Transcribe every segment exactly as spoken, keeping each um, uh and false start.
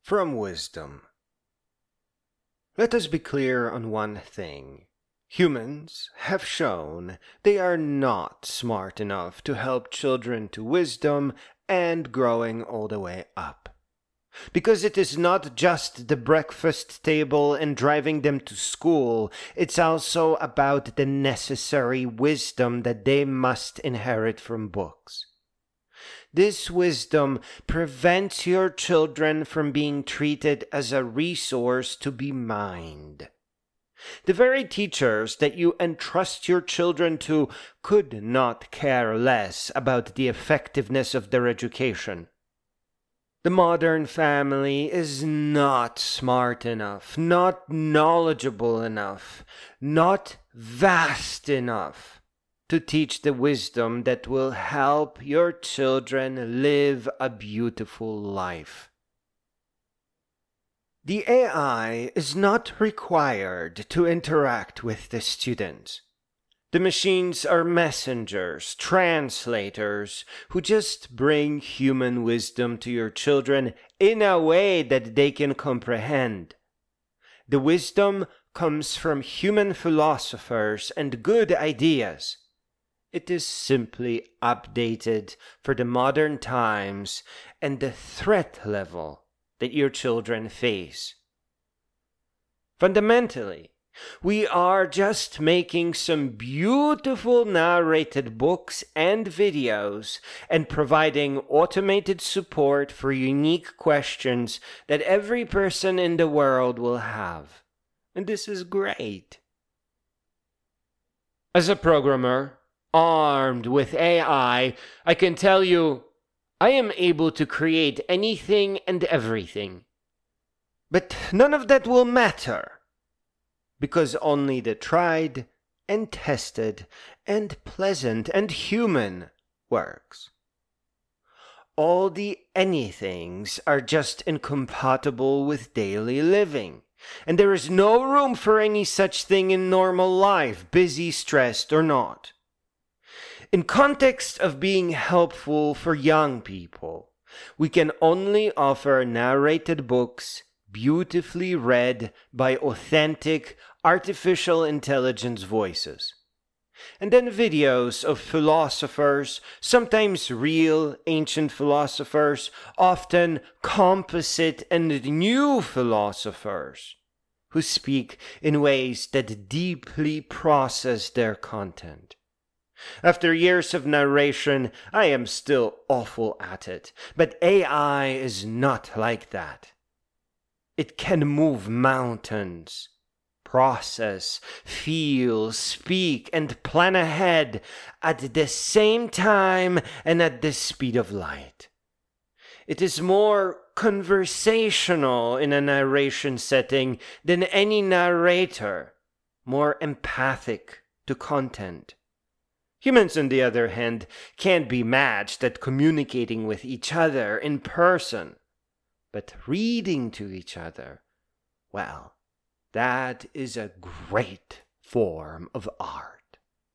from wisdom. Let us be clear on one thing. Humans have shown they are not smart enough to help children to wisdom and growing all the way up. Because it is not just the breakfast table and driving them to school, it's also about the necessary wisdom that they must inherit from books. This wisdom prevents your children from being treated as a resource to be mined. The very teachers that you entrust your children to could not care less about the effectiveness of their education. The modern family is not smart enough, not knowledgeable enough, not vast enough to teach the wisdom that will help your children live a beautiful life. The A I is not required to interact with the students. The machines are messengers, translators, who just bring human wisdom to your children in a way that they can comprehend. The wisdom comes from human philosophers and good ideas. It is simply updated for the modern times and the threat level that your children face. Fundamentally, we are just making some beautiful narrated books and videos and providing automated support for unique questions that every person in the world will have. And this is great. As a programmer, armed with A I, I can tell you, I am able to create anything and everything. But none of that will matter, because only the tried and tested and pleasant and human works. All the anythings are just incompatible with daily living, and there is no room for any such thing in normal life, busy, stressed, or not. In context of being helpful for young people, we can only offer narrated books beautifully read by authentic artificial intelligence voices. And then videos of philosophers, sometimes real ancient philosophers, often composite and new philosophers, who speak in ways that deeply process their content. After years of narration, I am still awful at it, but A I is not like that. It can move mountains, process, feel, speak, and plan ahead at the same time and at the speed of light. It is more conversational in a narration setting than any narrator, more empathic to content. Humans, on the other hand, can't be matched at communicating with each other in person. But reading to each other, well, that is a great form of art.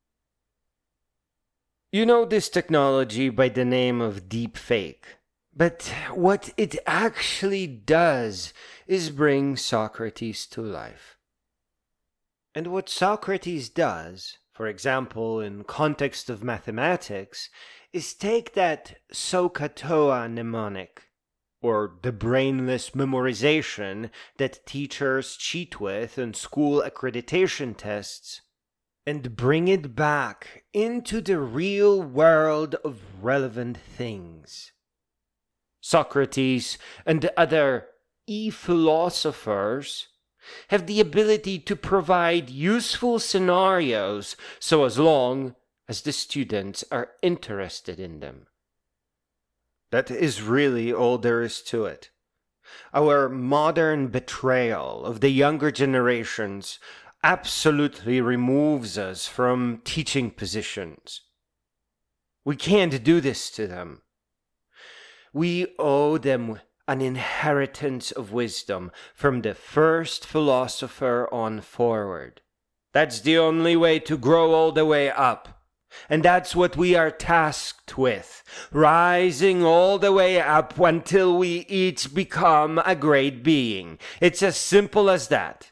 You know this technology by the name of deepfake, but what it actually does is bring Socrates to life. And what Socrates does, for example, in context of mathematics, is take that SOHCAHTOA mnemonic, or the brainless memorization that teachers cheat with in school accreditation tests, and bring it back into the real world of relevant things. Socrates and other e-philosophers have the ability to provide useful scenarios so as long as the students are interested in them. That is really all there is to it. Our modern betrayal of the younger generations absolutely removes us from teaching positions. We can't do this to them. We owe them an inheritance of wisdom from the first philosopher on forward. That's the only way to grow all the way up. And that's what we are tasked with, rising all the way up until we each become a great being. It's as simple as that.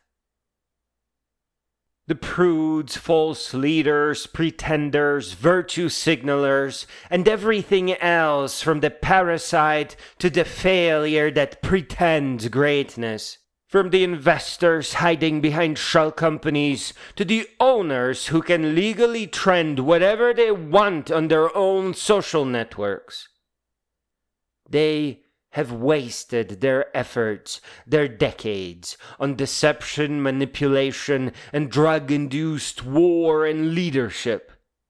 The prudes, false leaders, pretenders, virtue signalers, and everything else from the parasite to the failure that pretends greatness. From the investors hiding behind shell companies to the owners who can legally trend whatever they want on their own social networks. They have wasted their efforts, their decades, on deception, manipulation, and drug-induced war and leadership.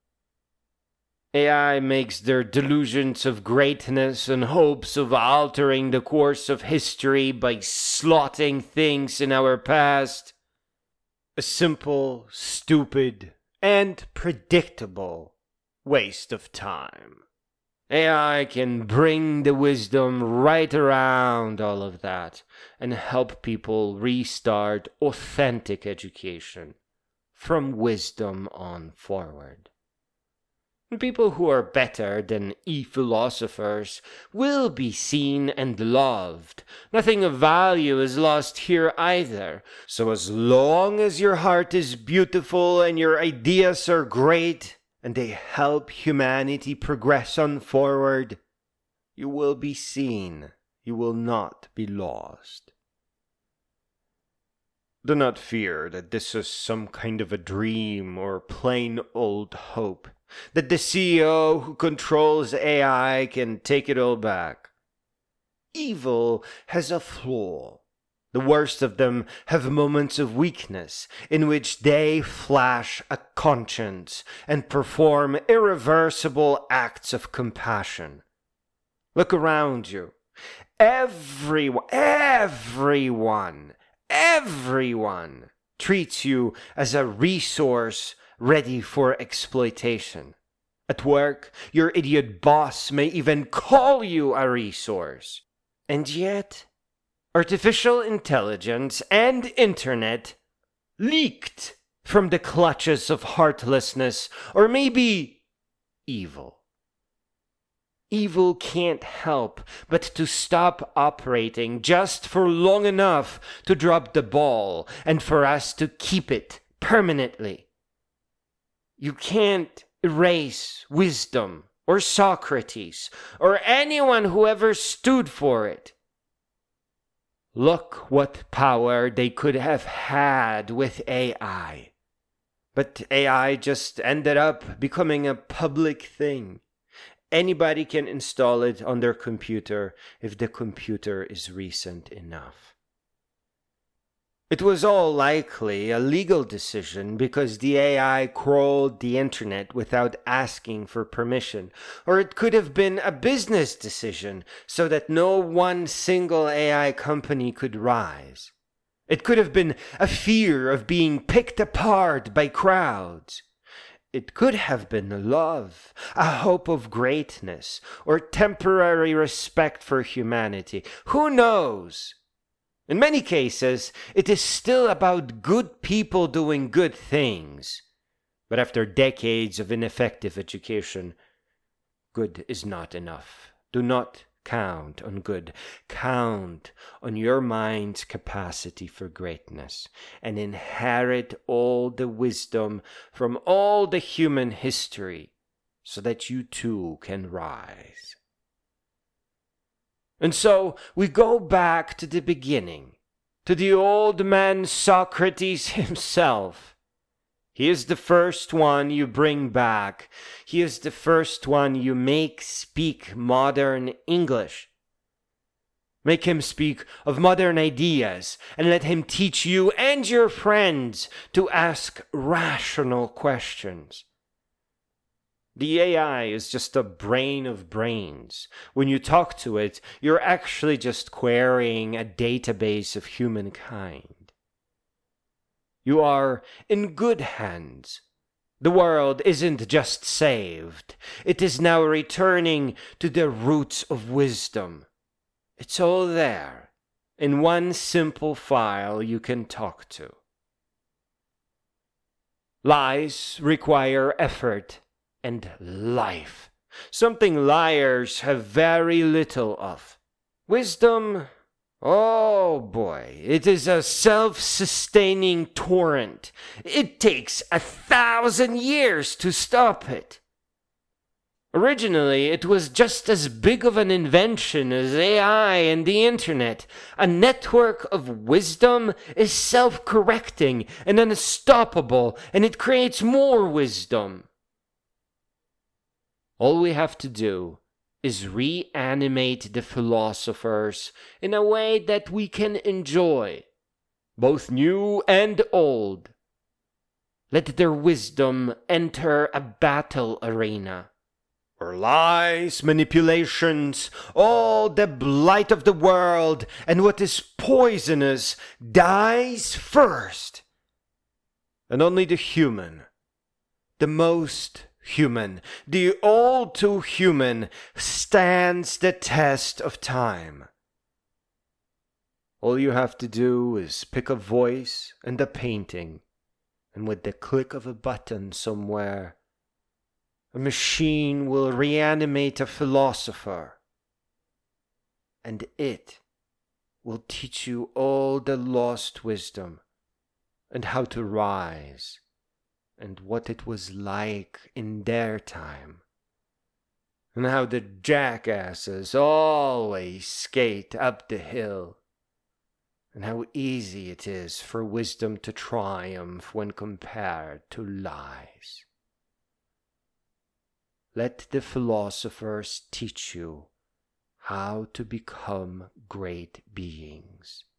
A I makes their delusions of greatness and hopes of altering the course of history by slotting things in our past a simple, stupid, and predictable waste of time. A I can bring the wisdom right around all of that and help people restart authentic education from wisdom on forward. And people who are better than e-philosophers will be seen and loved. Nothing of value is lost here either. So as long as your heart is beautiful and your ideas are great, and they help humanity progress on forward, you will be seen, you will not be lost. Do not fear that this is some kind of a dream or plain old hope, that the C E O who controls A I can take it all back. Evil has a flaw. The worst of them have moments of weakness in which they flash a conscience and perform irreversible acts of compassion. Look around you. Everyone, everyone, everyone treats you as a resource ready for exploitation. At work, your idiot boss may even call you a resource. And yet, artificial intelligence and internet leaked from the clutches of heartlessness or maybe evil. Evil can't help but to stop operating just for long enough to drop the ball and for us to keep it permanently. You can't erase wisdom or Socrates or anyone who ever stood for it. Look what power they could have had with A I. But A I just ended up becoming a public thing. Anybody can install it on their computer if the computer is recent enough. It was all likely a legal decision because the A I crawled the internet without asking for permission, or it could have been a business decision so that no one single A I company could rise. It could have been a fear of being picked apart by crowds. It could have been love, a hope of greatness, or temporary respect for humanity. Who knows? In many cases, it is still about good people doing good things. But after decades of ineffective education, good is not enough. Do not count on good. Count on your mind's capacity for greatness and inherit all the wisdom from all the human history so that you too can rise. And so we go back to the beginning, to the old man Socrates himself. He is the first one you bring back. He is the first one you make speak modern English. Make him speak of modern ideas and let him teach you and your friends to ask rational questions. The A I is just a brain of brains. When you talk to it, you're actually just querying a database of humankind. You are in good hands. The world isn't just saved. It is now returning to the roots of wisdom. It's all there, in one simple file you can talk to. Lies require effort. and life. Something liars have very little of. Wisdom, oh boy, it is a self-sustaining torrent. It takes a thousand years to stop it. Originally, it was just as big of an invention as A I and the internet. A network of wisdom is self-correcting and unstoppable, and it creates more wisdom. All we have to do is reanimate the philosophers in a way that we can enjoy, both new and old. Let their wisdom enter a battle arena, where lies, manipulations, all the blight of the world, and what is poisonous dies first. And only the human, the most human, the all too human, stands the test of time. All you have to do is pick a voice and a painting, and with the click of a button somewhere, a machine will reanimate a philosopher, and it will teach you all the lost wisdom and how to rise and what it was like in their time, and how the jackasses always skate up the hill, and how easy it is for wisdom to triumph when compared to lies. Let the philosophers teach you how to become great beings.